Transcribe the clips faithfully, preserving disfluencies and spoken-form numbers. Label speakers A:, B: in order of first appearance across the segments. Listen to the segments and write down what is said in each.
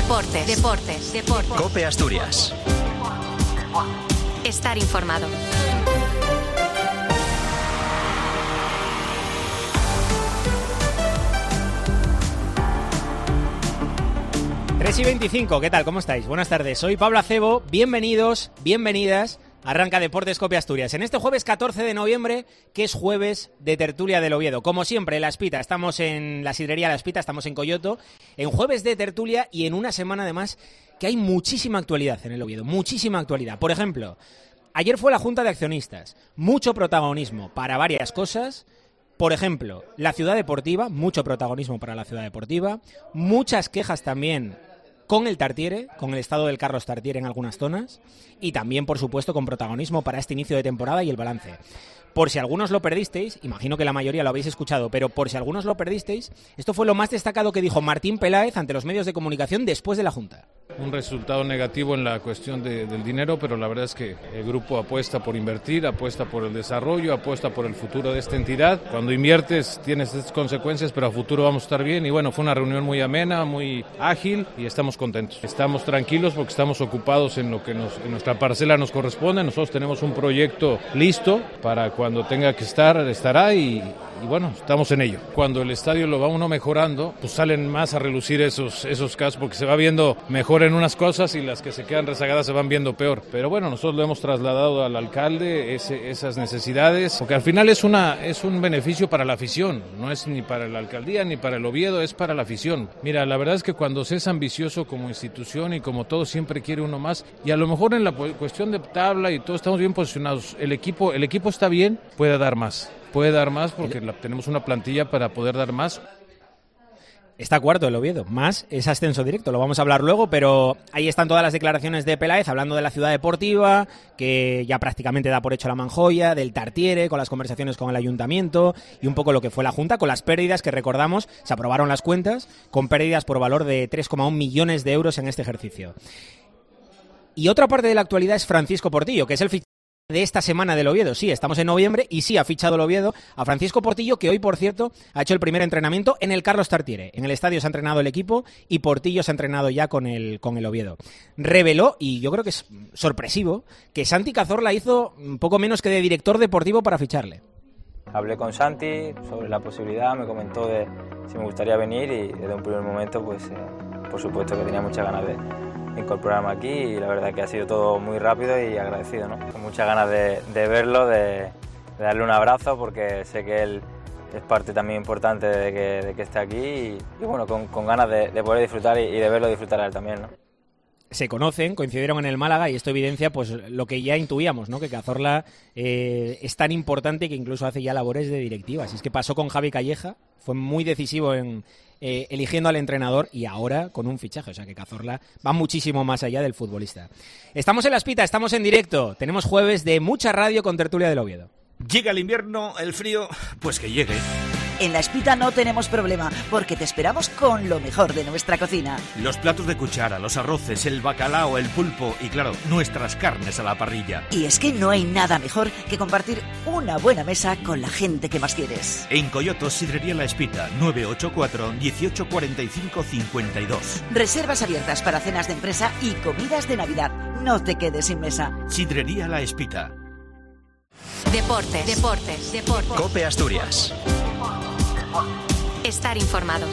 A: Deportes, deportes, deportes.
B: COPE Asturias.
A: Estar informado.
C: tres y veinticinco, ¿qué tal? ¿Cómo estáis? Buenas tardes, soy Pablo Acebo, bienvenidos, bienvenidas, arranca Deportes COPE Asturias. En este jueves catorce de noviembre, que es jueves de tertulia del Oviedo. Como siempre, La Espita, estamos en la sidrería La Espita, estamos en Coyoto, en jueves de tertulia y en una semana además que hay muchísima actualidad en el Oviedo, muchísima actualidad. Por ejemplo, ayer fue la Junta de Accionistas, mucho protagonismo para varias cosas. Por ejemplo, la Ciudad Deportiva, mucho protagonismo para la Ciudad Deportiva, muchas quejas también con el Tartiere, con el estado del Carlos Tartiere en algunas zonas y también, por supuesto, con protagonismo para este inicio de temporada y el balance. Por si algunos lo perdisteis, imagino que la mayoría lo habéis escuchado, pero por si algunos lo perdisteis, esto fue lo más destacado que dijo Martín Peláez ante los medios de comunicación después de la Junta.
D: Un resultado negativo en la cuestión de, del dinero, pero la verdad es que el grupo apuesta por invertir, apuesta por el desarrollo, apuesta por el futuro de esta entidad. Cuando inviertes tienes estas consecuencias, pero a futuro vamos a estar bien. Y bueno, fue una reunión muy amena, muy ágil y estamos contentos. Estamos tranquilos porque estamos ocupados en lo que nos, en nuestra parcela nos corresponde. Nosotros tenemos un proyecto listo para cuando tenga que estar, estará y, y bueno, estamos en ello. Cuando el estadio lo va uno mejorando, pues salen más a relucir esos, esos casos porque se va viendo mejor en unas cosas y las que se quedan rezagadas se van viendo peor. Pero bueno, nosotros lo hemos trasladado al alcalde, ese, esas necesidades, porque al final es, una, es un beneficio para la afición, no es ni para la alcaldía ni para el Oviedo, es para la afición. Mira, la verdad es que cuando se es ambicioso como institución y como todo siempre quiere uno más, y a lo mejor en la cuestión de tabla y todo estamos bien posicionados, el equipo, el equipo está bien, puede dar más, puede dar más porque la, tenemos una plantilla para poder dar más.
C: Está cuarto el Oviedo, más es ascenso directo, lo vamos a hablar luego, pero ahí están todas las declaraciones de Peláez hablando de la Ciudad Deportiva, que ya prácticamente da por hecho la Manjoya, del Tartiere, con las conversaciones con el Ayuntamiento y un poco lo que fue la Junta, con las pérdidas que recordamos, se aprobaron las cuentas, con pérdidas por valor de tres coma uno millones de euros en este ejercicio. Y otra parte de la actualidad es Francisco Portillo, que es el fichaje de esta semana del Oviedo. Sí, estamos en noviembre y sí ha fichado el Oviedo a Francisco Portillo, que hoy, por cierto, ha hecho el primer entrenamiento en el Carlos Tartiere. En el estadio se ha entrenado el equipo y Portillo se ha entrenado ya con el, con el Oviedo. Reveló, y yo creo que es sorpresivo, que Santi Cazorla hizo un poco menos que de director deportivo para ficharle.
E: Hablé con Santi sobre la posibilidad, me comentó de si me gustaría venir y desde un primer momento, pues, eh, por supuesto que tenía muchas ganas de incorporarme aquí y la verdad que ha sido todo muy rápido y agradecido, ¿no? Con muchas ganas de, de verlo, de, de darle un abrazo porque sé que él es parte también importante de que, de que esté aquí y, y bueno, con, con ganas de, de poder disfrutar y, y de verlo disfrutar a él también, ¿no?
C: Se conocen, coincidieron en el Málaga y esto evidencia pues lo que ya intuíamos, ¿no? Que Cazorla eh, es tan importante que incluso hace ya labores de directiva. Así es que pasó con Javi Calleja, fue muy decisivo en eh, eligiendo al entrenador y ahora con un fichaje. O sea que Cazorla va muchísimo más allá del futbolista. Estamos en La Espita, estamos en directo. Tenemos jueves de mucha radio con tertulia del Oviedo.
B: Llega el invierno, el frío, pues que llegue.
F: En La Espita no tenemos problema, porque te esperamos con lo mejor de nuestra cocina.
B: Los platos de cuchara, los arroces, el bacalao, el pulpo y, claro, nuestras carnes a la parrilla.
F: Y es que no hay nada mejor que compartir una buena mesa con la gente que más quieres.
B: En Coyoto, Sidrería La Espita, nueve ocho cuatro, dieciocho cuarenta y cinco, cincuenta y dos.
F: Reservas abiertas para cenas de empresa y comidas de Navidad. No te quedes sin mesa.
B: Sidrería La Espita.
A: Deportes, deportes, deportes.
B: COPE Asturias.
A: Estar informado.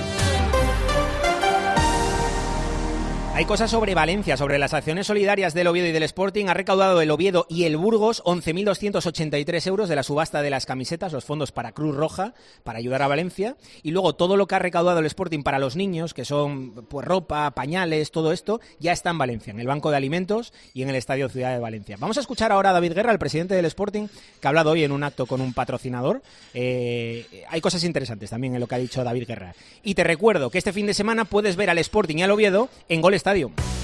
C: Hay cosas sobre Valencia, sobre las acciones solidarias del Oviedo y del Sporting. Ha recaudado el Oviedo y el Burgos once mil doscientos ochenta y tres euros de la subasta de las camisetas, los fondos para Cruz Roja, para ayudar a Valencia. Y luego todo lo que ha recaudado el Sporting para los niños, que son pues ropa, pañales, todo esto, ya está en Valencia, en el Banco de Alimentos y en el Estadio Ciudad de Valencia. Vamos a escuchar ahora a David Guerra, el presidente del Sporting, que ha hablado hoy en un acto con un patrocinador. Eh, hay cosas interesantes también en lo que ha dicho David Guerra. Y te recuerdo que este fin de semana puedes ver al Sporting y al Oviedo en Gol Stadium.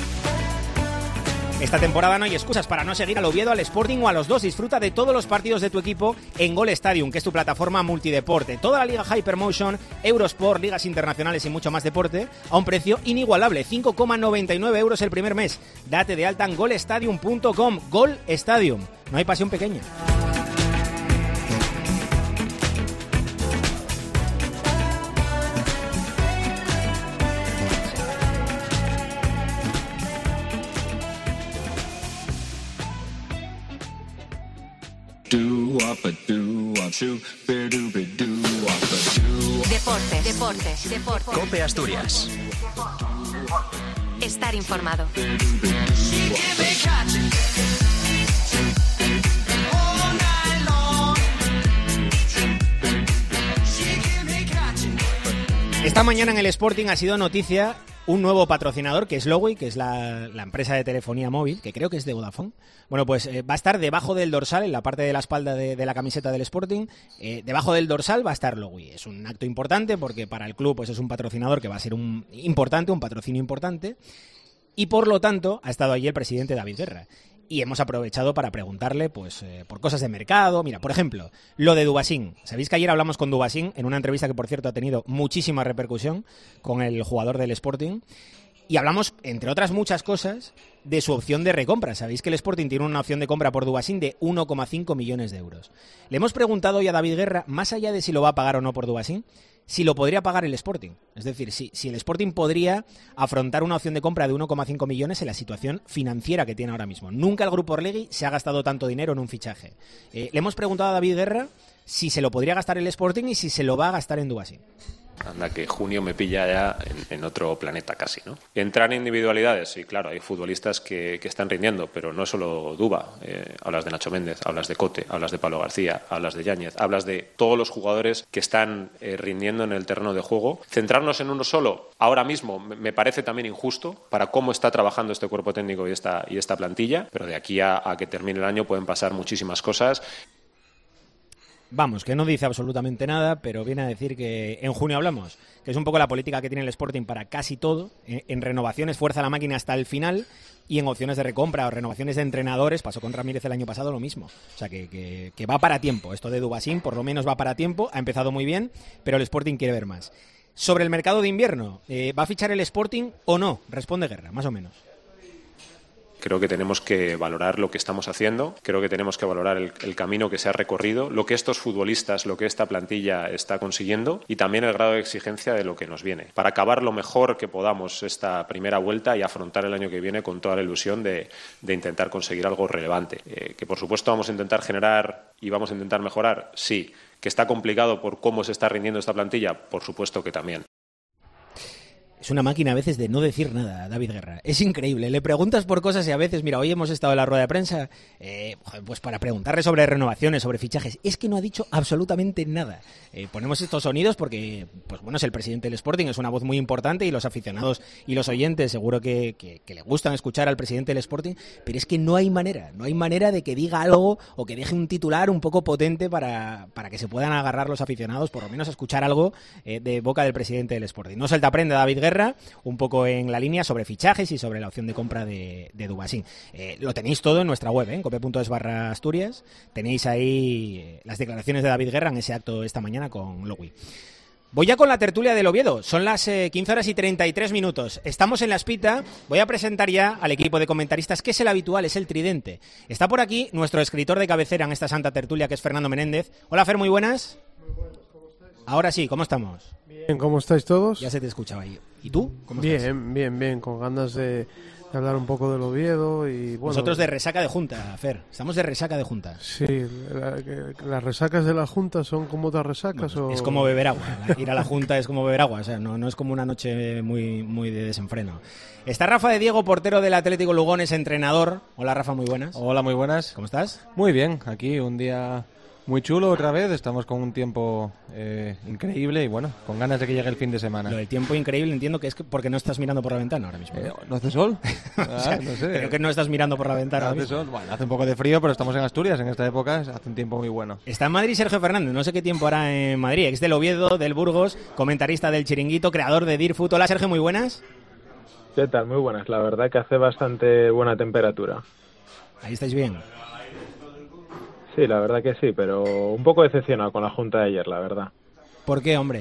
C: Esta temporada no hay excusas para no seguir al Oviedo, al Sporting o a los dos. Disfruta de todos los partidos de tu equipo en Gol Stadium, que es tu plataforma multideporte. Toda la Liga Hypermotion, Eurosport, ligas internacionales y mucho más deporte a un precio inigualable. cinco coma noventa y nueve euros el primer mes. Date de alta en gol stadium punto com. Gol Stadium. No hay pasión pequeña.
A: Deportes, deportes, deportes.
G: COPE Asturias.
A: Estar informado.
C: Esta mañana en el Sporting ha sido noticia un nuevo patrocinador, que es Lowi, que es la, la empresa de telefonía móvil, que creo que es de Vodafone. Bueno, pues eh, va a estar debajo del dorsal, en la parte de la espalda de, de la camiseta del Sporting, eh, debajo del dorsal va a estar Lowi. Es un acto importante porque para el club pues es un patrocinador que va a ser un importante, un patrocinio importante, y por lo tanto ha estado allí el presidente David Guerra. Y hemos aprovechado para preguntarle pues eh, por cosas de mercado. Mira, por ejemplo, lo de Dubasín. Sabéis que ayer hablamos con Dubasín en una entrevista que, por cierto, ha tenido muchísima repercusión con el jugador del Sporting. Y hablamos, entre otras muchas cosas, de su opción de recompra. Sabéis que el Sporting tiene una opción de compra por Dubasín de uno coma cinco millones de euros. Le hemos preguntado hoy a David Guerra, más allá de si lo va a pagar o no por Dubasín, si lo podría pagar el Sporting. Es decir, si, si el Sporting podría afrontar una opción de compra de uno coma cinco millones en la situación financiera que tiene ahora mismo. Nunca el Grupo Orlegui se ha gastado tanto dinero en un fichaje. Eh, le hemos preguntado a David Guerra si se lo podría gastar el Sporting y si se lo va a gastar en Dubasín.
H: Anda, que junio me pilla ya en, en otro planeta casi, ¿no? Entran individualidades, y claro, hay futbolistas que, que están rindiendo, pero no es solo Duba. Eh, hablas de Nacho Méndez, hablas de Cote, hablas de Pablo García, hablas de Yáñez, hablas de todos los jugadores que están eh, rindiendo en el terreno de juego. Centrarnos en uno solo, ahora mismo, me parece también injusto para cómo está trabajando este cuerpo técnico y esta, y esta plantilla, pero de aquí a, a que termine el año pueden pasar muchísimas cosas.
C: Vamos, que no dice absolutamente nada, pero viene a decir que en junio hablamos, que es un poco la política que tiene el Sporting para casi todo. En, en renovaciones fuerza la máquina hasta el final, y en opciones de recompra o renovaciones de entrenadores, pasó con Ramírez el año pasado lo mismo. O sea, que, que, que va para tiempo. Esto de Dubasín por lo menos va para tiempo, ha empezado muy bien, pero el Sporting quiere ver más. Sobre el mercado de invierno, eh, ¿va a fichar el Sporting o no? Responde Guerra, más o menos.
H: Creo que tenemos que valorar lo que estamos haciendo, creo que tenemos que valorar el, el camino que se ha recorrido, lo que estos futbolistas, lo que esta plantilla está consiguiendo y también el grado de exigencia de lo que nos viene. Para acabar lo mejor que podamos esta primera vuelta y afrontar el año que viene con toda la ilusión de, de intentar conseguir algo relevante. Eh, que por supuesto vamos a intentar generar y vamos a intentar mejorar, sí. Que está complicado por cómo se está rindiendo esta plantilla, por supuesto que también.
C: Es una máquina a veces de no decir nada, David Guerra. Es increíble. Le preguntas por cosas y a veces, mira, hoy hemos estado en la rueda de prensa, eh, pues para preguntarle sobre renovaciones, sobre fichajes. Es que no ha dicho absolutamente nada. Eh, ponemos estos sonidos porque, pues bueno, es el presidente del Sporting, es una voz muy importante y los aficionados y los oyentes seguro que, que, que le gustan escuchar al presidente del Sporting, pero es que no hay manera, no hay manera de que diga algo o que deje un titular un poco potente para, para que se puedan agarrar los aficionados, por lo menos a escuchar algo eh, de boca del presidente del Sporting. No suelta prenda David Guerra, un poco en la línea sobre fichajes y sobre la opción de compra de, de Dubasín. Eh, lo tenéis todo en nuestra web, ¿eh? en cope punto es barra Asturias. Tenéis ahí eh, las declaraciones de David Guerra en ese acto esta mañana con Lowi. Voy ya con la tertulia del Oviedo. Son las eh, quince horas y treinta y tres minutos. Estamos en la Espita. Voy a presentar ya al equipo de comentaristas, que es el habitual, es el tridente. Está por aquí nuestro escritor de cabecera en esta santa tertulia, que es Fernando Menéndez. Hola, Fer, muy buenas. Muy buenas, ¿cómo estáis? Ahora sí, ¿cómo estamos?
I: Bien, ¿cómo estáis todos?
C: Ya se te escuchaba ahí. ¿Y tú? ¿Cómo
I: bien,
C: estás?
I: bien, bien, con ganas de, de hablar un poco del Oviedo y bueno.
C: Nosotros de resaca de junta, Fer. Estamos de resaca de junta.
I: Sí, la, que, las resacas de la junta son como otras resacas.
C: Bueno,
I: o...
C: Es como beber agua. Ir a la junta es como beber agua. O sea, no, no es como una noche muy, muy de desenfreno. Está Rafa de Diego, portero del Atlético Lugones, entrenador. Hola, Rafa, muy buenas.
J: Hola, muy buenas.
C: ¿Cómo estás?
J: Muy bien, aquí un día muy chulo otra vez, estamos con un tiempo eh, increíble y bueno, con ganas de que llegue el fin de semana.
C: Lo del tiempo increíble entiendo que es porque no estás mirando por la ventana ahora mismo.
J: Eh, ¿No hace sol?
C: Ah, o sea, no sé. Creo que no estás mirando por la ventana
J: no
C: ahora
J: hace
C: mismo.
J: Sol. Bueno, hace un poco de frío, pero estamos en Asturias, en esta época hace un tiempo muy bueno.
C: Está en Madrid Sergio Fernández, no sé qué tiempo hará en Madrid, ex del Oviedo, del Burgos, comentarista del Chiringuito, creador de Dirfoot. Hola, Sergio, muy buenas.
K: ¿Qué tal? Muy buenas, la verdad que hace bastante buena temperatura.
C: Ahí estáis bien.
K: Sí, la verdad que sí, pero un poco decepcionado con la junta de ayer, la verdad.
C: ¿Por qué, hombre?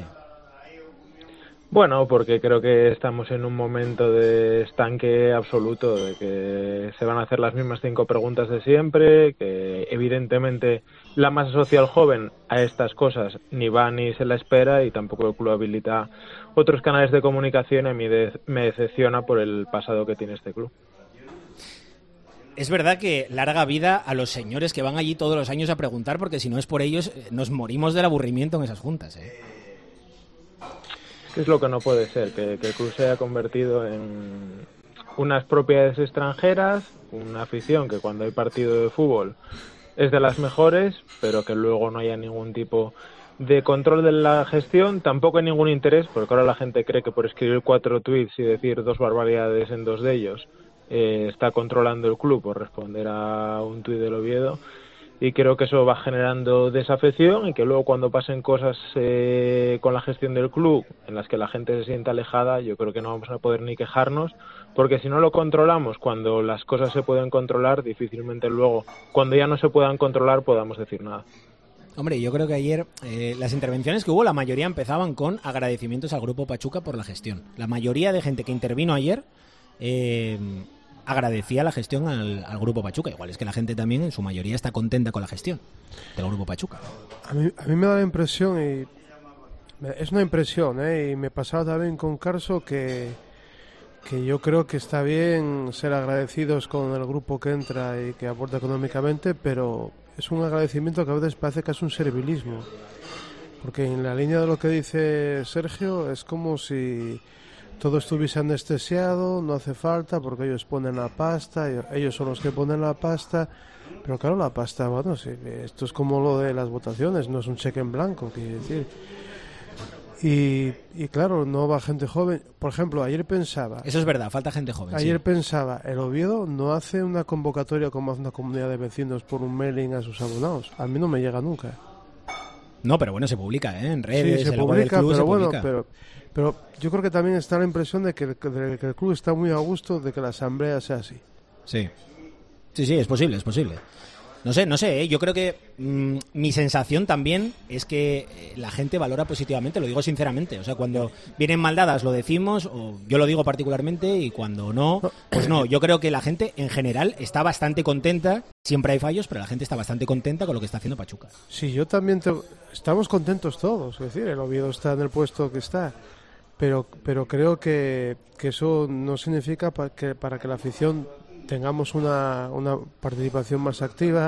K: Bueno, porque creo que estamos en un momento de estanque absoluto, de que se van a hacer las mismas cinco preguntas de siempre, que evidentemente la masa social joven a estas cosas ni va ni se la espera y tampoco el club habilita otros canales de comunicación y a mí de- me decepciona por el pasado que tiene este club.
C: es verdad que larga vida a los señores que van allí todos los años a preguntar, porque si no es por ellos, nos morimos del aburrimiento en esas juntas, ¿eh?
K: Es lo que no puede ser, que, que el club se haya convertido en unas propiedades extranjeras, una afición que cuando hay partido de fútbol es de las mejores, pero que luego no haya ningún tipo de control de la gestión, tampoco hay ningún interés, porque ahora la gente cree que por escribir cuatro tweets y decir dos barbaridades en dos de ellos eh, está controlando el club por responder a un tuit del Oviedo, y creo que eso va generando desafección y que luego cuando pasen cosas eh, con la gestión del club en las que la gente se sienta alejada, yo creo que no vamos a poder ni quejarnos, porque si no lo controlamos cuando las cosas se pueden controlar, difícilmente luego, cuando ya no se puedan controlar, podamos decir nada.
C: Hombre, yo creo que ayer eh, las intervenciones que hubo, la mayoría empezaban con agradecimientos al Grupo Pachuca por la gestión. La mayoría de gente que intervino ayer eh, agradecía la gestión al, al Grupo Pachuca. Igual es que la gente también, en su mayoría, está contenta con la gestión del Grupo Pachuca.
I: A mí, a mí me da la impresión, y es una impresión, ¿eh? Y me pasaba también con Carso, que, que yo creo que está bien ser agradecidos con el grupo que entra y que aporta económicamente, pero es un agradecimiento que a veces parece que es un servilismo, porque en la línea de lo que dice Sergio es como si todo estuviese anestesiado, no hace falta porque ellos ponen la pasta, ellos son los que ponen la pasta, pero claro, la pasta, bueno, sí, esto es como lo de las votaciones, no es un cheque en blanco, quiere decir. Y, y claro, no va gente joven. Por ejemplo, ayer pensaba...
C: Eso es verdad, falta gente joven.
I: Ayer
C: sí.
I: pensaba, el Oviedo no hace una convocatoria como hace una comunidad de vecinos por un mailing a sus abonados. A mí no me llega nunca.
C: No, pero bueno, se publica, ¿eh? En redes,
I: sí, se
C: el
I: publica,
C: club
I: pero
C: se
I: bueno,
C: publica.
I: pero, pero yo creo que también está la impresión de que, de que el club está muy a gusto de que la asamblea sea así.
C: Sí, sí, sí, es posible, es posible. No sé, no sé, ¿eh? Yo creo que mmm, mi sensación también es que eh, la gente valora positivamente, lo digo sinceramente. O sea, cuando vienen mal dadas lo decimos, o yo lo digo particularmente, y cuando no, pues no. Yo creo que la gente en general está bastante contenta. Siempre hay fallos, pero la gente está bastante contenta con lo que está haciendo Pachuca.
I: Sí, yo también te... estamos contentos todos. Es decir, el Oviedo está en el puesto que está, pero pero creo que, que eso no significa para que, para que la afición tengamos una, una participación más activa.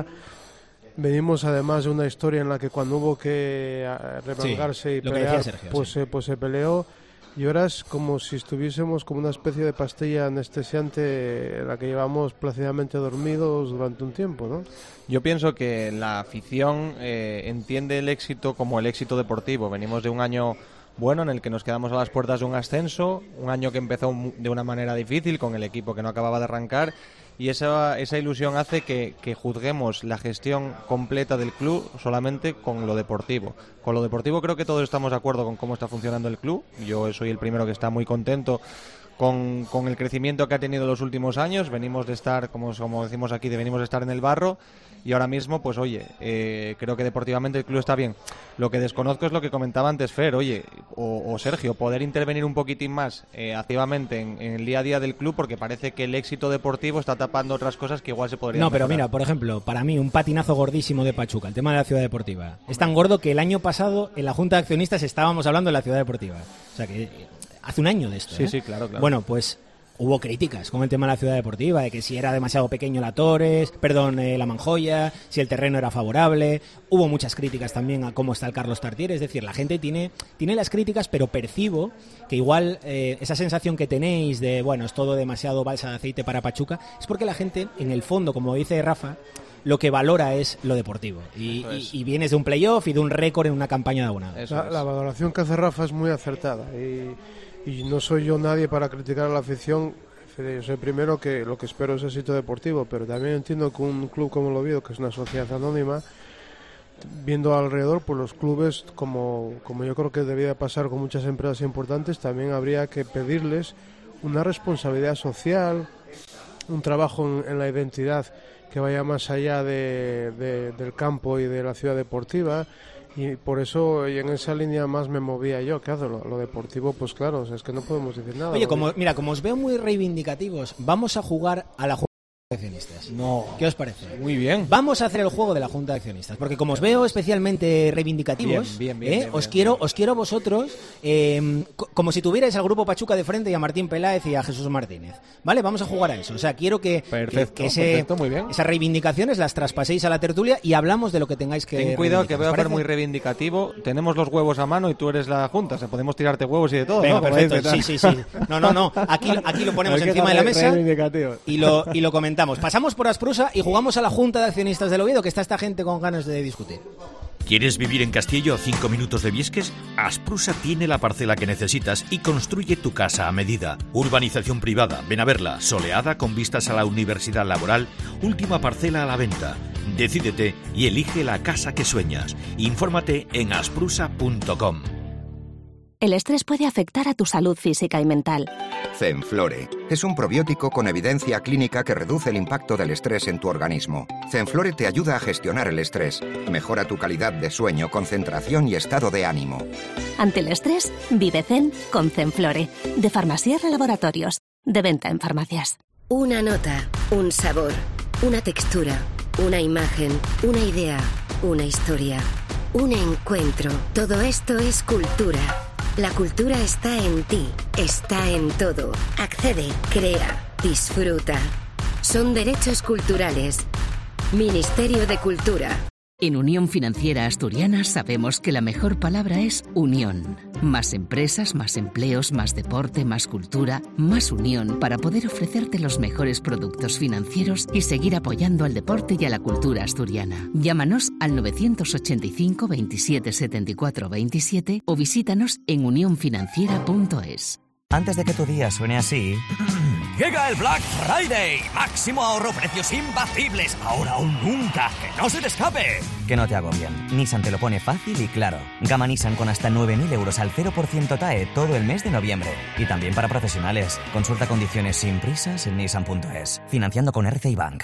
I: Venimos además de una historia en la que cuando hubo que remangarse sí, y pelear, Sergio, pues, sí. eh, pues se peleó, y ahora es como si estuviésemos como una especie de pastilla anestesiante en la que llevamos plácidamente dormidos durante un tiempo, ¿no?
J: Yo pienso que la afición eh, entiende el éxito como el éxito deportivo. Venimos de un año bueno en el que nos quedamos a las puertas de un ascenso, un año que empezó de una manera difícil con el equipo que no acababa de arrancar, y esa, esa ilusión hace que, que juzguemos la gestión completa del club solamente con lo deportivo. Con lo deportivo creo que todos estamos de acuerdo con cómo está funcionando el club. Yo soy el primero que está muy contento con, con el crecimiento que ha tenido en los últimos años. Venimos de estar, como, como decimos aquí, de venimos de estar en el barro, y ahora mismo, pues oye, eh, creo que deportivamente el club está bien. Lo que desconozco es lo que comentaba antes Fer, oye, o, o Sergio, poder intervenir un poquitín más eh, activamente en, en el día a día del club, porque parece que el éxito deportivo está tapando otras cosas que igual se podrían
C: No, pero
J: mejorar.
C: Mira, por ejemplo, para mí un patinazo gordísimo de Pachuca, el tema de la ciudad deportiva. Es tan gordo que el año pasado en la Junta de Accionistas estábamos hablando de la ciudad deportiva. O sea que hace un año de esto,
J: Sí,
C: ¿eh?
J: sí, claro, claro.
C: Bueno, pues hubo críticas con el tema de la ciudad deportiva, de que si era demasiado pequeño la Torres, perdón, eh, la Manjoya, si el terreno era favorable. Hubo muchas críticas también a cómo está el Carlos Tartiere. Es decir, la gente tiene, tiene las críticas, pero percibo que igual eh, esa sensación que tenéis de, bueno, es todo demasiado balsa de aceite para Pachuca, es porque la gente, en el fondo, como dice Rafa, lo que valora es lo deportivo. Y, y, y vienes de un playoff y de un récord en una campaña de abonados.
I: La, la valoración que hace Rafa es muy acertada. Y... Y no soy yo nadie para criticar a la afición. Yo soy primero que lo que espero es éxito deportivo, pero también entiendo que un club como el Oviedo, que es una sociedad anónima, viendo alrededor, pues los clubes, como, como yo creo que debía pasar con muchas empresas importantes, también habría que pedirles una responsabilidad social, un trabajo en, en la identidad que vaya más allá de, de, del campo y de la ciudad deportiva. Y por eso, y en esa línea más me movía yo. ¿Qué hago? Lo, lo deportivo, pues claro, o sea, es que no podemos decir nada.
C: Oye, como, mira, como os veo muy reivindicativos, vamos a jugar a la Junta de Accionistas. accionistas.
J: No.
C: ¿Qué os parece?
J: Muy bien.
C: Vamos a hacer el juego de la Junta de Accionistas, porque como os veo especialmente reivindicativos,
J: Bien, bien, bien,
C: ¿eh?
J: bien,
C: os
J: bien.
C: quiero os quiero a vosotros eh, co- como si tuvierais al Grupo Pachuca de frente y a Martín Peláez y a Jesús Martínez. ¿Vale? Vamos a jugar a eso. O sea, quiero que,
J: Perfecto,
C: que, que ese-
J: perfecto, muy bien.
C: esas reivindicaciones las traspaséis a la tertulia y hablamos de lo que tengáis que
J: Ten cuidado que
C: reivindicar.
J: voy a
C: ¿Os
J: ser
C: parece?
J: muy reivindicativo. Tenemos los huevos a mano y tú eres la junta. O sea, podemos tirarte huevos y de todo,
C: Venga,
J: ¿no? Como
C: perfecto.
J: dice,
C: Sí, sí, sí. No, no, no. Aquí, aquí lo ponemos encima de la mesa y lo, y lo comentamos. Pasamos por Asprusa y jugamos a la Junta de Accionistas del Oviedo, que está esta gente con ganas de discutir.
B: ¿Quieres vivir en Castillo a cinco minutos de Viesques? Asprusa tiene la parcela que necesitas y construye tu casa a medida. Urbanización privada, ven a verla, soleada con vistas a la Universidad Laboral, última parcela a la venta. Decídete y elige la casa que sueñas. Infórmate en asprusa punto com.
G: El estrés puede afectar a tu salud física y mental.
L: Zenflore es un probiótico con evidencia clínica que reduce el impacto del estrés en tu organismo. Zenflore te ayuda a gestionar el estrés, mejora tu calidad de sueño, concentración y estado de ánimo.
G: Ante el estrés, vive Zen con Zenflore, de Farmasierra Laboratorios, de venta en farmacias.
M: Una nota, un sabor, una textura, una imagen, una idea, una historia, un encuentro. Todo esto es cultura. La cultura está en ti, está en todo. Accede, crea, disfruta. Son derechos culturales. Ministerio de Cultura.
N: En Unión Financiera Asturiana sabemos que la mejor palabra es unión. Más empresas, más empleos, más deporte, más cultura, más unión para poder ofrecerte los mejores productos financieros y seguir apoyando al deporte y a la cultura asturiana. Llámanos al nueve ocho cinco, veintisiete, setenta y cuatro, veintisiete o visítanos en unión financiera punto es.
O: Antes de que tu día suene así...
P: Llega el Black Friday. Máximo ahorro, precios imbatibles. Ahora o nunca. Que no se te escape.
O: Que no te agobien. Nissan te lo pone fácil y claro. Gama Nissan con hasta nueve mil euros al cero por ciento T A E todo el mes de noviembre. Y también para profesionales. Consulta condiciones sin prisas en nissan punto es. Financiando con R C I Bank.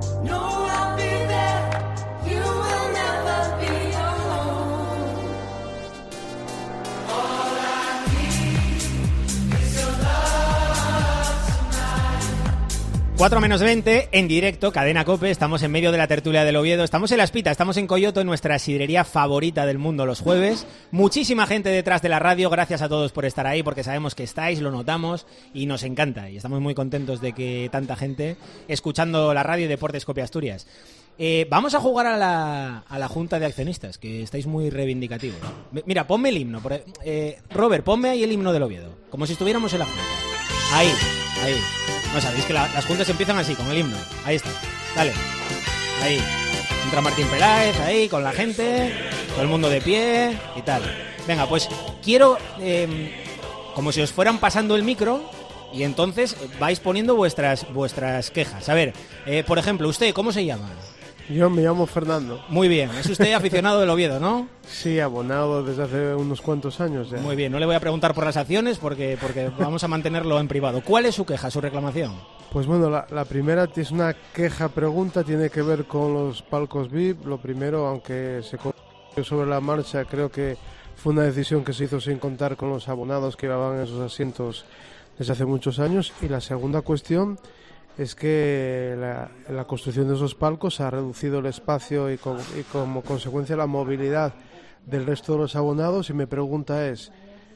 C: cuatro menos veinte, en directo, Cadena COPE, estamos en medio de la tertulia del Oviedo, estamos en La Espita, estamos en Coyoto, en nuestra sidrería favorita del mundo los jueves. Muchísima gente detrás de la radio, gracias a todos por estar ahí, porque sabemos que estáis, lo notamos y nos encanta. Y estamos muy contentos de que tanta gente escuchando la radio y Deportes COPE Asturias. Eh, vamos a jugar a la, a la Junta de Accionistas, que estáis muy reivindicativos. Mira, ponme el himno. Por, eh, Robert, ponme ahí el himno del Oviedo, como si estuviéramos en la Junta. Ahí, ahí. No sabéis que la, las juntas empiezan así, con el himno. Ahí está. Dale. Ahí. Entra Martín Peláez, ahí, con la gente. Todo el mundo de pie y tal. Venga, pues quiero... Eh, como si os fueran pasando el micro y entonces vais poniendo vuestras vuestras quejas. A ver, eh, por ejemplo, usted, ¿cómo se llama?
I: Yo me llamo Fernando.
C: Muy bien. Es usted aficionado del Oviedo, ¿no?
I: Sí, abonado desde hace unos cuantos años ya.
C: Muy bien. No le voy a preguntar por las acciones porque, porque vamos a mantenerlo en privado. ¿Cuál es su queja, su reclamación?
I: Pues bueno, la, la primera es una queja-pregunta, tiene que ver con los palcos V I P. Lo primero, aunque se consiguió sobre la marcha, creo que fue una decisión que se hizo sin contar con los abonados que llevaban esos asientos desde hace muchos años. Y la segunda cuestión es que la, la construcción de esos palcos ha reducido el espacio y, con, y como consecuencia la movilidad del resto de los abonados. Y mi pregunta es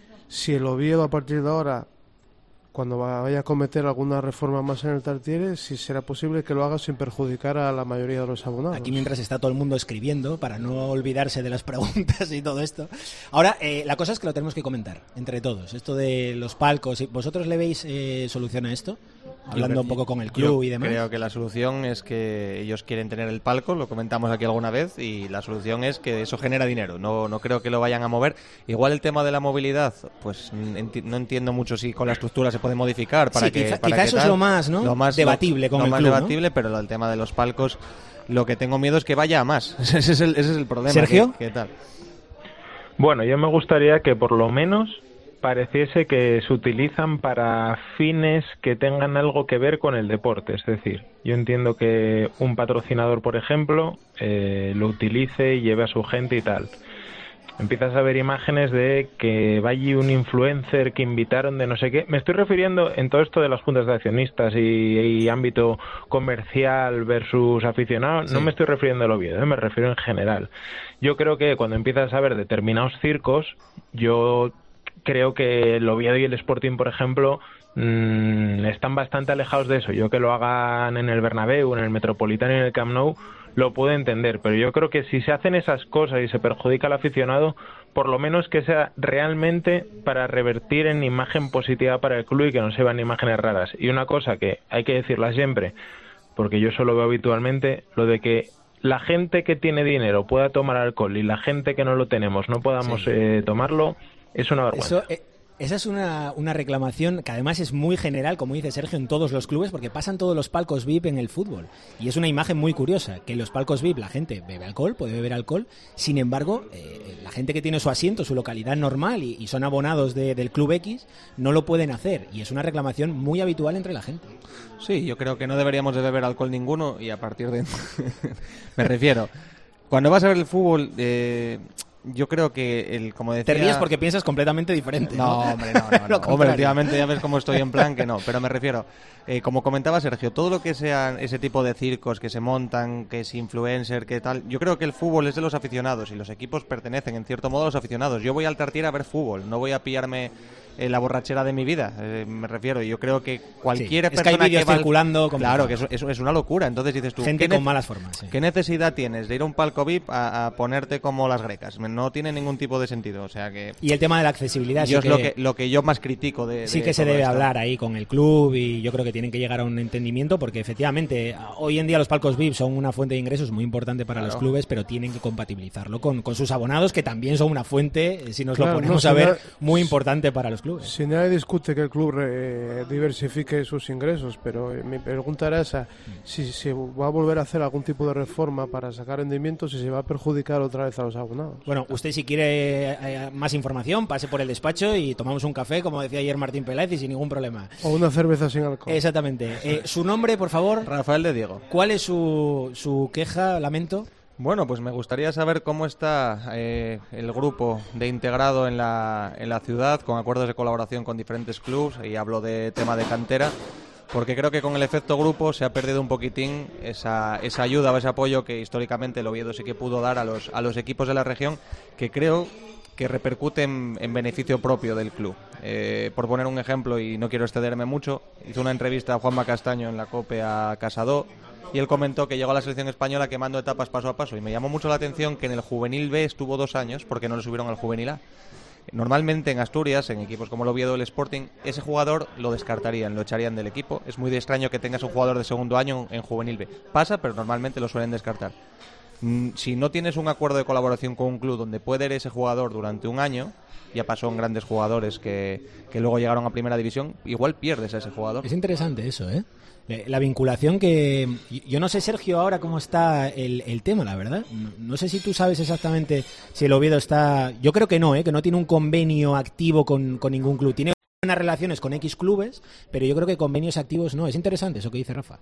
I: si el Oviedo a partir de ahora, cuando vaya a cometer alguna reforma más en el Tartiere, si será posible que lo haga sin perjudicar a la mayoría de los abonados.
C: Aquí mientras está todo el mundo escribiendo, para no olvidarse de las preguntas y todo esto. Ahora, eh, la cosa es que lo tenemos que comentar entre todos. Esto de los palcos, ¿vosotros le veis eh, solución a esto? Hablando un poco con el club
J: Yo
C: y demás.
J: Creo que la solución es que ellos quieren tener el palco, lo comentamos aquí alguna vez, y la solución es que eso genera dinero. No, no creo que lo vayan a mover. Igual el tema de la movilidad, pues enti- no entiendo mucho si con la estructura se puede modificar para
C: sí,
J: que
C: quizá,
J: para
C: quizá
J: que
C: eso
J: tal.
C: es lo más, ¿no?
J: Lo más
C: debatible
J: lo,
C: con
J: lo
C: el
J: más
C: club,
J: debatible,
C: ¿no?
J: pero el tema de los palcos, lo que tengo miedo es que vaya a más. ese es el, ese es el problema.
C: ¿Sergio?
J: ¿Qué, qué tal?
K: Bueno, yo me gustaría que por lo menos pareciese que se utilizan para fines que tengan algo que ver con el deporte. Es decir, yo entiendo que un patrocinador, por ejemplo, eh, lo utilice y lleve a su gente y tal. empiezas a ver imágenes de que va allí un influencer que invitaron de no sé qué. Me estoy refiriendo en todo esto de las juntas de accionistas y, y ámbito comercial versus aficionado, sí. No me estoy refiriendo al Oviedo, ¿eh? Me refiero en general. Yo creo que cuando empiezas a ver determinados circos, yo creo que el Oviedo y el Sporting, por ejemplo, mmm, están bastante alejados de eso. Yo que lo hagan en el Bernabéu, en el Metropolitano y en el Camp Nou, lo puedo entender, pero yo creo que si se hacen esas cosas y se perjudica al aficionado, por lo menos que sea realmente para revertir en imagen positiva para el club y que no se vean imágenes raras. Y una cosa que hay que decirla siempre, porque yo eso lo veo habitualmente, lo de que la gente que tiene dinero pueda tomar alcohol y la gente que no lo tenemos no podamos sí. eh, tomarlo, es una vergüenza.
C: Eso, eh... Esa es una, una reclamación que además es muy general, como dice Sergio, en todos los clubes, porque pasan todos los palcos V I P en el fútbol. Y es una imagen muy curiosa, que en los palcos V I P la gente bebe alcohol, puede beber alcohol, sin embargo, eh, la gente que tiene su asiento, su localidad normal y, y son abonados de, del Club X, no lo pueden hacer. Y es una reclamación muy habitual entre la gente.
J: Sí, yo creo que no deberíamos de beber alcohol ninguno y a partir de... Me refiero, cuando vas a ver el fútbol... Eh... Yo creo que, el como decía...
C: Te ríes porque piensas completamente diferente.
J: No,
C: no
J: hombre, no, no. no. Hombre, últimamente ya ves cómo estoy en plan que no. Pero me refiero, eh, como comentaba Sergio, todo lo que sean ese tipo de circos que se montan, que es influencer, que tal... Yo creo que el fútbol es de los aficionados y los equipos pertenecen, en cierto modo, a los aficionados. Yo voy al Tartiere a ver fútbol, no voy a pillarme... Eh, la borrachera de mi vida, eh, me refiero. Yo creo que cualquier
C: sí,
J: persona
C: es que, hay
J: que va
C: circulando
J: al... claro que eso, eso es una locura. Entonces dices tú,
C: gente
J: ¿qué
C: con malas formas. Sí.
J: ¿Qué necesidad tienes de ir a un palco V I P a, a ponerte como las grecas? No tiene ningún tipo de sentido. O sea que
C: y el tema de la accesibilidad.
J: Yo
C: sí
J: es
C: que,
J: lo que lo que yo más critico de.
C: Sí
J: de
C: que se debe
J: esto.
C: hablar ahí con el club y yo creo que tienen que llegar a un entendimiento porque efectivamente hoy en día los palcos V I P son una fuente de ingresos muy importante para claro. los clubes, pero tienen que compatibilizarlo con, con sus abonados que también son una fuente, si nos claro, lo ponemos no, a ver, no, muy importante para los clubes.
I: Si nadie discute que el club eh, diversifique sus ingresos, pero eh, mi pregunta era esa, si se va a volver a hacer algún tipo de reforma para sacar rendimientos y se va a perjudicar otra vez a los abonados.
C: Bueno, usted si quiere eh, más información, pase por el despacho y tomamos un café, como decía ayer Martín Peláez, y sin ningún problema.
I: O una cerveza sin alcohol.
C: Exactamente. Eh, su nombre, por favor.
J: Rafael de Diego.
C: ¿Cuál es su, su queja, lamento?
J: Bueno, pues me gustaría saber cómo está eh, el grupo de integrado en la, en la ciudad, con acuerdos de colaboración con diferentes clubes, y hablo de tema de cantera, porque creo que con el efecto grupo se ha perdido un poquitín esa, esa ayuda o ese apoyo que históricamente el Oviedo sí que pudo dar a los, a los equipos de la región, que creo que repercute en, en beneficio propio del club. Eh, por poner un ejemplo, y no quiero excederme mucho, hizo una entrevista a Juanma Castaño en la COPE a Casado, y él comentó que llegó a la selección española quemando etapas paso a paso, y me llamó mucho la atención que en el Juvenil B estuvo dos años porque no le subieron al Juvenil A. Normalmente en Asturias, en equipos como el Oviedo o el Sporting, ese jugador lo descartarían, lo echarían del equipo. Es muy extraño que tengas un jugador de segundo año en Juvenil B. Pasa, pero normalmente lo suelen descartar. Si no tienes un acuerdo de colaboración con un club donde puede ir ese jugador durante un año, ya pasó en grandes jugadores que, que luego llegaron a primera división, igual pierdes a ese jugador.
C: Es interesante eso, ¿eh? La vinculación que... Yo no sé, Sergio, ahora cómo está el, el tema, la verdad. No, no sé si tú sabes exactamente si el Oviedo está... Yo creo que no, ¿eh? Que no tiene un convenio activo con, con ningún club. Tiene unas relaciones con X clubes, pero yo creo que convenios activos no. Es interesante eso que dice Rafa.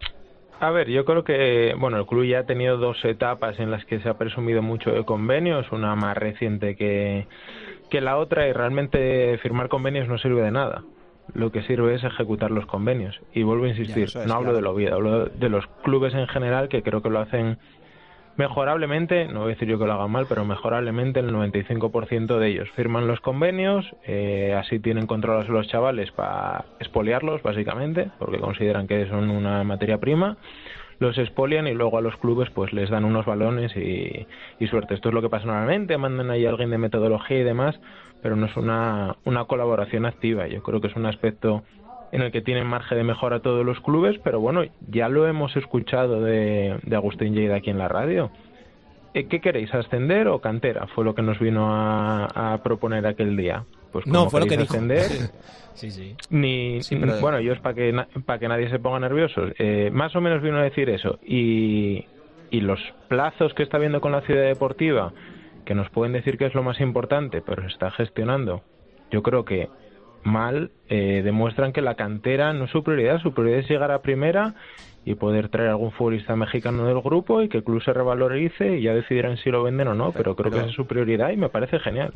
K: A ver, yo creo que, bueno, el club ya ha tenido dos etapas en las que se ha presumido mucho de convenios, una más reciente que, que la otra, y realmente firmar convenios no sirve de nada. Lo que sirve es ejecutar los convenios. Y vuelvo a insistir, es, no hablo claro. del Oviedo, hablo de los clubes en general, que creo que lo hacen mejorablemente, no voy a decir yo que lo hagan mal, pero mejorablemente el noventa y cinco por ciento de ellos. Firman los convenios, eh, así tienen controlados los chavales para expoliarlos, básicamente, porque consideran que son una materia prima. Los expolian y luego a los clubes pues les dan unos balones y, y suerte. Esto es lo que pasa normalmente, mandan ahí a alguien de metodología y demás, pero no es una, una colaboración activa. Yo creo que es un aspecto en el que tienen margen de mejora todos los clubes, pero bueno, ya lo hemos escuchado de, de Agustín Lleida aquí en la radio. ¿Qué queréis, ascender o cantera? Fue lo que nos vino a, a proponer aquel día. Pues
C: no, fue lo que dijo.
K: Ascender,
C: sí, sí.
K: Ni,
C: sí, pero...
K: Bueno, yo es para que, para que nadie se ponga nervioso. Eh, más o menos vino a decir eso. Y, y los plazos que está viendo con la ciudad deportiva, que nos pueden decir que es lo más importante, pero se está gestionando, yo creo que mal, eh, demuestran que la cantera no es su prioridad. Su prioridad es llegar a primera y poder traer algún futbolista mexicano del grupo y que el club se revalorice y ya decidirán si lo venden o no, pero, pero creo pero... que esa es su prioridad y me parece genial.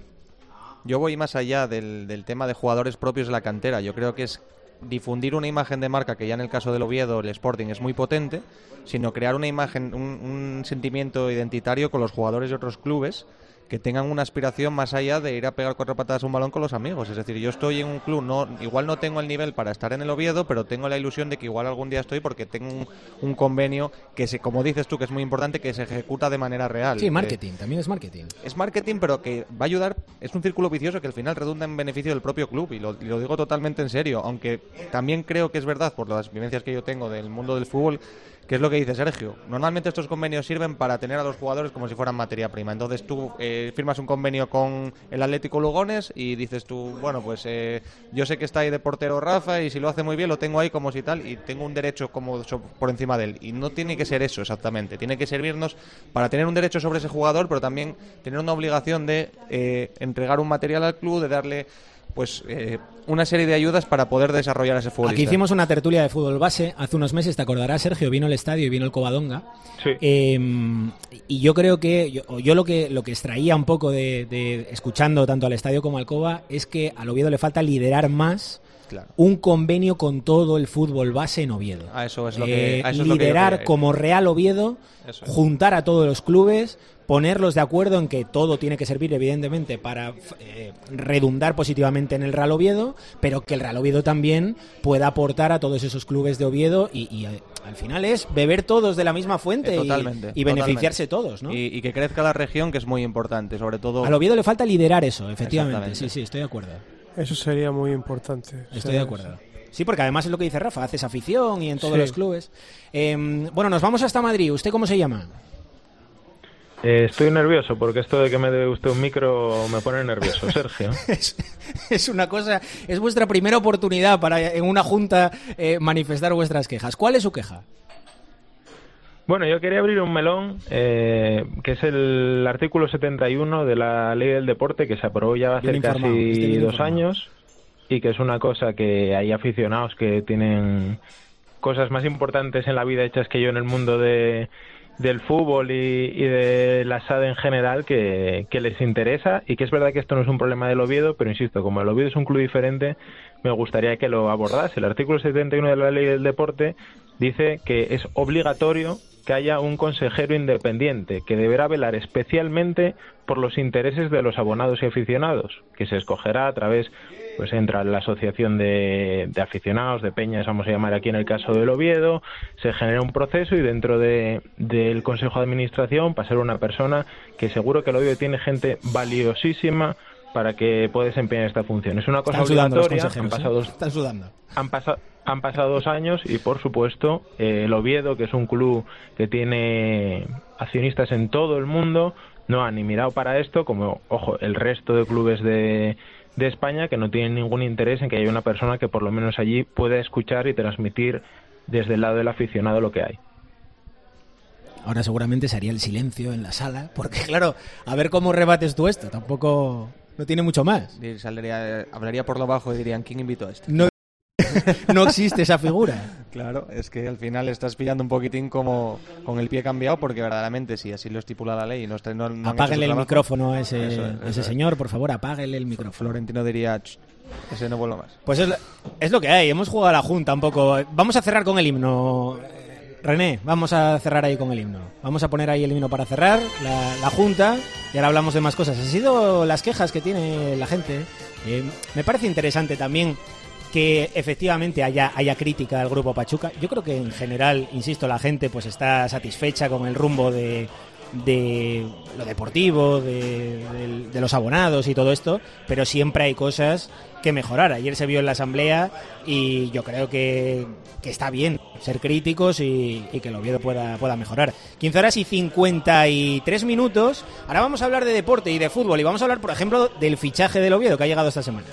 J: Yo voy más allá del, del tema de jugadores propios de la cantera. Yo creo que es difundir una imagen de marca que ya en el caso del Oviedo, el Sporting, es muy potente, sino crear una imagen, un, un sentimiento identitario con los jugadores de otros clubes que tengan una aspiración más allá de ir a pegar cuatro patadas a un balón con los amigos. Es decir, yo estoy en un club, no, igual no tengo el nivel para estar en el Oviedo, pero tengo la ilusión de que igual algún día estoy porque tengo un, un convenio que, se, como dices tú, que es muy importante, que se ejecuta de manera real.
C: Sí, marketing, eh, también es marketing.
J: Es marketing, pero que va a ayudar, es un círculo vicioso que al final redunda en beneficio del propio club, y lo, y lo digo totalmente en serio, aunque también creo que es verdad, por las vivencias que yo tengo del mundo del fútbol, que es lo que dice Sergio. Normalmente estos convenios sirven para tener a los jugadores como si fueran materia prima. Entonces tú eh, firmas un convenio con el Atlético Lugones y dices tú, bueno, pues eh, yo sé que está ahí de portero Rafa y si lo hace muy bien lo tengo ahí como si tal y tengo un derecho como so, por encima de él. Y no tiene que ser eso exactamente. Tiene que servirnos para tener un derecho sobre ese jugador, pero también tener una obligación de eh, entregar un material al club, de darle pues eh, una serie de ayudas para poder desarrollar ese futbolista.
C: Aquí hicimos una tertulia de fútbol base hace unos meses, te acordarás, Sergio, vino el estadio y vino el Covadonga.
K: Sí.
C: Eh, y yo creo que yo, yo lo que lo que extraía un poco de, de escuchando tanto al estadio como al Cova es que al Oviedo le falta liderar más. Claro. Un convenio con todo el fútbol base en Oviedo.
J: A eso es lo que,
C: eh,
J: a eso
C: liderar
J: es lo que
C: como Real Oviedo,
J: eso es.
C: Juntar a todos los clubes, ponerlos de acuerdo en que todo tiene que servir evidentemente para eh, redundar positivamente en el Real Oviedo, pero que el Real Oviedo también pueda aportar a todos esos clubes de Oviedo y, y eh, al final es beber todos de la misma fuente
J: eh, totalmente,
C: y, y beneficiarse
J: totalmente.
C: todos, ¿no?
J: Y, y que crezca la región, que es muy importante, sobre todo.
C: Al Oviedo le falta liderar eso, efectivamente. Sí, sí, estoy de acuerdo.
I: Eso sería muy importante.
C: Estoy de acuerdo. Sí, porque además es lo que dice Rafa, haces afición y en todos
I: sí.
C: los clubes. Eh, bueno, nos vamos hasta Madrid. ¿Usted cómo se llama?
K: Eh, estoy nervioso porque esto de que me dé usted un micro me pone nervioso, Sergio.
C: es, es una cosa, es vuestra primera oportunidad para en una junta eh, manifestar vuestras quejas. ¿Cuál es su queja?
K: Bueno, yo quería abrir un melón, eh, que es el artículo setenta y uno de la Ley del Deporte, que se aprobó ya hace casi dos años, y que es una cosa que hay aficionados que tienen cosas más importantes en la vida hechas que yo en el mundo de del fútbol y, y de la S A D en general que, que les interesa, y que es verdad que esto no es un problema del Oviedo, pero insisto, como el Oviedo es un club diferente, me gustaría que lo abordase. El artículo setenta y uno de la Ley del Deporte dice que es obligatorio que haya un consejero independiente que deberá velar especialmente por los intereses de los abonados y aficionados, que se escogerá a través, pues entra la asociación de, de aficionados, de peñas, vamos a llamar aquí en el caso del Oviedo, se genera un proceso y dentro de del Consejo de Administración pasará una persona que seguro que el Oviedo tiene gente valiosísima para que pueda desempeñar esta función. Es una cosa obligatoria. Han pasado,
C: ¿eh? Están sudando.
K: Han pasado, han pasado dos años y, por supuesto, eh, el Oviedo, que es un club que tiene accionistas en todo el mundo, no han ni mirado para esto, como, ojo, el resto de clubes de, de España, que no tienen ningún interés en que haya una persona que por lo menos allí pueda escuchar y transmitir desde el lado del aficionado lo que hay.
C: Ahora seguramente se haría el silencio en la sala, porque claro, a ver cómo rebates tú esto, tampoco... No tiene mucho más.
J: Saldría, hablaría por lo bajo y dirían, ¿quién invitó a esto?
C: No, no existe esa figura.
J: Claro, es que al final estás pillando un poquitín como con el pie cambiado, porque verdaderamente si así lo estipula la ley y no, no, no
C: apáguenle el micrófono a ese,
J: eso es, eso
C: ese
J: es.
C: señor, por favor, apáguenle el micrófono.
J: Florentino diría, ese no vuelvo más.
C: Pues es, es lo que hay, hemos jugado a la junta un poco. Vamos a cerrar con el himno. René, vamos a cerrar ahí con el himno. Vamos a poner ahí el himno para cerrar, la, la junta, y ahora hablamos de más cosas. Han sido las quejas que tiene la gente. Eh, me parece interesante también que efectivamente haya, haya crítica al Grupo Pachuca. Yo creo que en general, insisto, la gente pues está satisfecha con el rumbo de, de lo deportivo, de, de, de los abonados y todo esto, pero siempre hay cosas que mejorar. Ayer se vio en la asamblea y yo creo que, que está bien ser críticos y, y que el Oviedo pueda, pueda mejorar. quince horas y cincuenta y tres minutos. Ahora vamos a hablar de deporte y de fútbol y vamos a hablar, por ejemplo, del fichaje del Oviedo que ha llegado esta semana.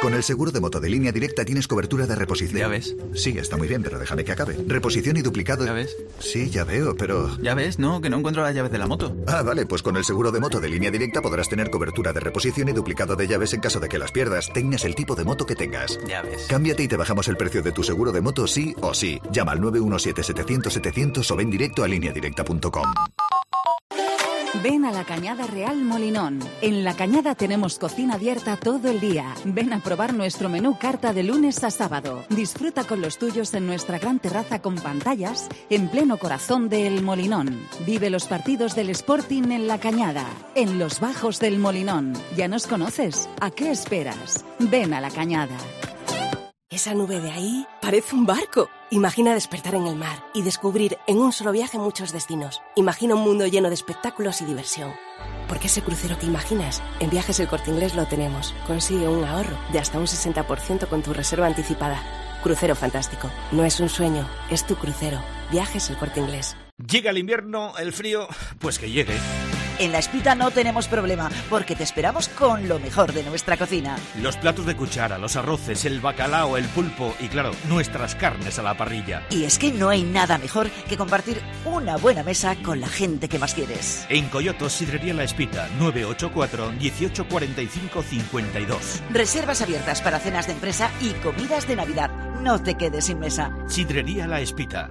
Q: Con el seguro de moto de Línea Directa tienes cobertura de reposición.
R: Ya ves.
Q: Sí, está muy bien, pero déjame que acabe. Reposición y duplicado.
R: Ya ves.
Q: Sí, ya veo, pero...
R: Ya ves, no, que no encuentro las llaves de la moto.
Q: Ah, vale, pues con el seguro de moto de Línea Directa podrás tener cobertura de reposición y duplicado de llaves en caso de que las pierdas, tengas el tipo de moto que tengas.
R: Ya ves.
Q: Cámbiate y te bajamos el precio de tu seguro de moto sí o sí. Llama al nueve uno siete, setecientos, setecientos o ven directo a línea directa punto com.
S: Ven a La Cañada Real Molinón. En La Cañada tenemos cocina abierta todo el día. Ven a probar nuestro menú carta de lunes a sábado. Disfruta con los tuyos en nuestra gran terraza con pantallas en pleno corazón de El Molinón. Vive los partidos del Sporting en La Cañada, en los bajos del Molinón. ¿Ya nos conoces? ¿A qué esperas? Ven a La Cañada.
T: Esa nube de ahí parece un barco. Imagina despertar en el mar y descubrir en un solo viaje muchos destinos. Imagina un mundo lleno de espectáculos y diversión. Porque ese crucero que imaginas, en Viajes El Corte Inglés lo tenemos. Consigue un ahorro de hasta un sesenta por ciento con tu reserva anticipada. Crucero fantástico. No es un sueño, es tu crucero. Viajes El Corte Inglés.
B: Llega el invierno, el frío, pues que llegue.
F: En La Espita no tenemos problema, porque te esperamos con lo mejor de nuestra cocina.
B: Los platos de cuchara, los arroces, el bacalao, el pulpo y, claro, nuestras carnes a la parrilla.
F: Y es que no hay nada mejor que compartir una buena mesa con la gente que más quieres.
B: En Coyoto, Sidrería La Espita, nueve ocho cuatro, dieciocho cuarenta y cinco, cincuenta y dos.
F: Reservas abiertas para cenas de empresa y comidas de Navidad. No te quedes sin mesa.
B: Sidrería La Espita.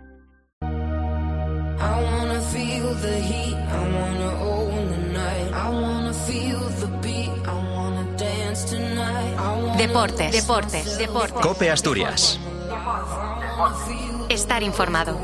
U: I wanna feel the heat, I wanna own the night, I wanna feel the beat, I wanna dance tonight.
A: Deportes, deportes, deportes.
V: Cope Asturias.
A: Estar informado.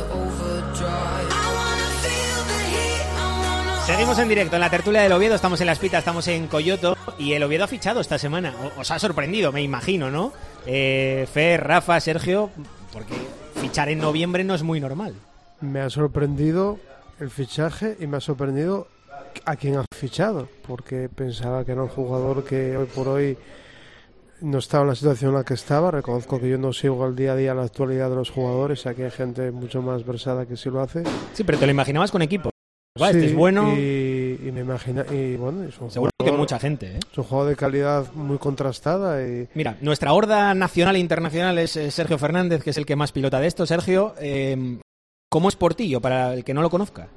C: Seguimos en directo en la tertulia del Oviedo, estamos en La Espita, estamos en Coyoto y el Oviedo ha fichado esta semana. Os ha sorprendido, me imagino, ¿no? Eh, Fer, Rafa, Sergio, porque fichar en noviembre no es muy normal.
I: Me ha sorprendido el fichaje y me ha sorprendido a quien ha fichado, porque pensaba que era un jugador que hoy por hoy no estaba en la situación en la que estaba. Reconozco que yo no sigo al día a día la actualidad de los jugadores, aquí hay gente mucho más versada que sí lo hace.
C: Sí, pero te lo imaginabas con equipo. Va,
I: sí,
C: este es bueno.
I: Y, y me imagina, y bueno, es un
C: seguro
I: jugador,
C: que mucha gente, ¿eh?
I: Es un jugador de calidad muy contrastada. Y...
C: Mira, nuestra horda nacional e internacional es eh, Sergio Fernández, que es el que más pilota de esto. Sergio, eh, ¿cómo es Portillo, para el que no lo conozca?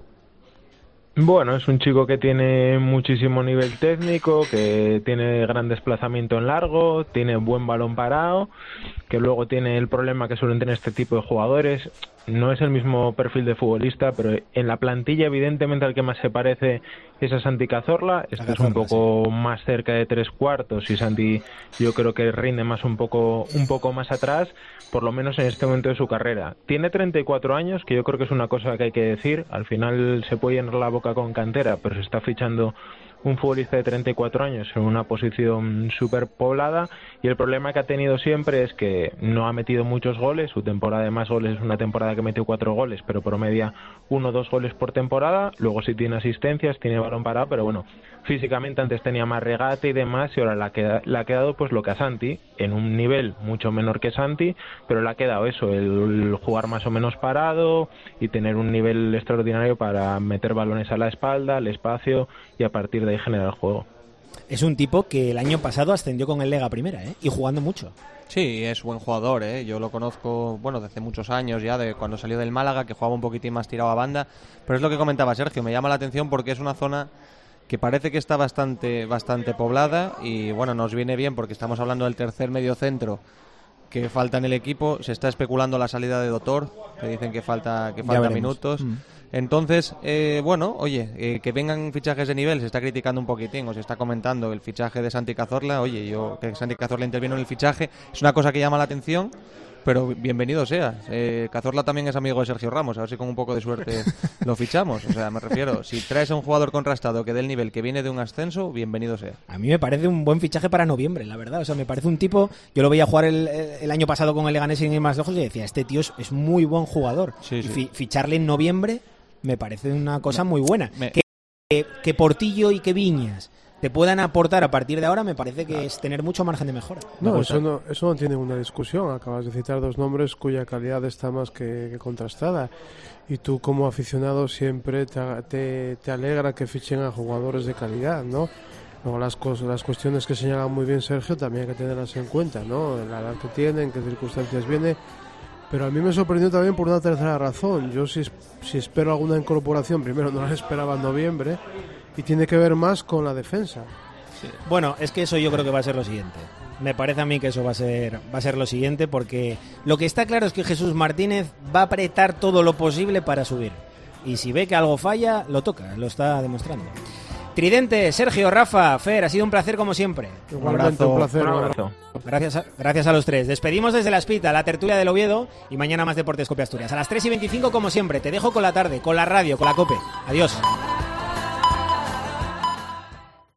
K: Bueno, es un chico que tiene muchísimo nivel técnico, que tiene gran desplazamiento en largo, tiene buen balón parado, que luego tiene el problema que suelen tener este tipo de jugadores. No es el mismo perfil de futbolista, pero en la plantilla evidentemente al que más se parece es a Santi Cazorla. Este es un poco sí. más cerca de tres cuartos y Santi yo creo que rinde más un poco, un poco más atrás, por lo menos en este momento de su carrera. Tiene treinta y cuatro años, que yo creo que es una cosa que hay que decir. Al final se puede llenar la boca con cantera, pero se está fichando un futbolista de treinta y cuatro años en una posición súper poblada, y el problema que ha tenido siempre es que no ha metido muchos goles. Su temporada de más goles es una temporada que metió cuatro goles, pero promedia uno o dos goles por temporada. Luego sí tiene asistencias, tiene balón parado, pero bueno, físicamente antes tenía más regate y demás, y ahora le ha, quedado, le ha quedado pues lo que a Santi, en un nivel mucho menor que Santi, pero le ha quedado eso, el jugar más o menos parado y tener un nivel extraordinario para meter balones a la espalda, al espacio, y a partir de ahí generar el juego.
C: Es un tipo que el año pasado ascendió con el Lega Primera, ¿eh? Y jugando mucho.
J: Sí, es buen jugador, ¿eh? Yo lo conozco, bueno, desde hace muchos años ya, de cuando salió del Málaga, que jugaba un poquitín más tirado a banda, pero es lo que comentaba Sergio, me llama la atención porque es una zona que parece que está bastante bastante poblada y bueno, nos viene bien porque estamos hablando del tercer mediocentro que falta en el equipo. Se está especulando la salida de Doctor, que dicen que falta que falta minutos. Mm. Entonces, eh, bueno, oye, eh, que vengan fichajes de nivel, se está criticando un poquitín, o se está comentando el fichaje de Santi Cazorla. Oye, yo que Santi Cazorla intervino en el fichaje, es una cosa que llama la atención, pero bienvenido sea. Eh, Cazorla también es amigo de Sergio Ramos, a ver si con un poco de suerte lo fichamos. O sea, me refiero, si traes a un jugador contrastado que dé el nivel que viene de un ascenso, bienvenido sea.
C: A mí me parece un buen fichaje para noviembre, la verdad. O sea, me parece un tipo, yo lo veía jugar el, el año pasado con el Leganés sin ir más lejos y decía, este tío es, es muy buen jugador. Sí, y sí. Fi, ficharle en noviembre me parece una cosa muy buena. Me... Que, que, que Portillo y que Viñas te puedan aportar a partir de ahora me parece que es tener mucho margen de mejora.
I: No, eso no, eso no tiene una discusión. Acabas de citar dos nombres cuya calidad está más que, que contrastada. Y tú como aficionado siempre te, te, te alegra que fichen a jugadores de calidad, ¿no? Luego las cosas, las cuestiones que señala muy bien Sergio también hay que tenerlas en cuenta, ¿no? La edad que tiene, en qué circunstancias viene. Pero a mí me sorprendió también por una tercera razón. Yo si, si espero alguna incorporación, primero no la esperaba en noviembre, y tiene que ver más con la defensa.
C: Sí. Bueno, es que eso yo creo que va a ser lo siguiente. Me parece a mí que eso va a ser va a ser lo siguiente, porque lo que está claro es que Jesús Martínez va a apretar todo lo posible para subir. Y si ve que algo falla, lo toca, lo está demostrando. Tridente, Sergio, Rafa, Fer, ha sido un placer como siempre.
I: Igualmente un, un placer. Un abrazo.
C: Gracias a, gracias a los tres. Despedimos desde la Espita, la tertulia del Oviedo, y mañana más Deportes Copia Asturias. A las tres y veinticinco como siempre. Te dejo con la tarde, con la radio, con la COPE. Adiós.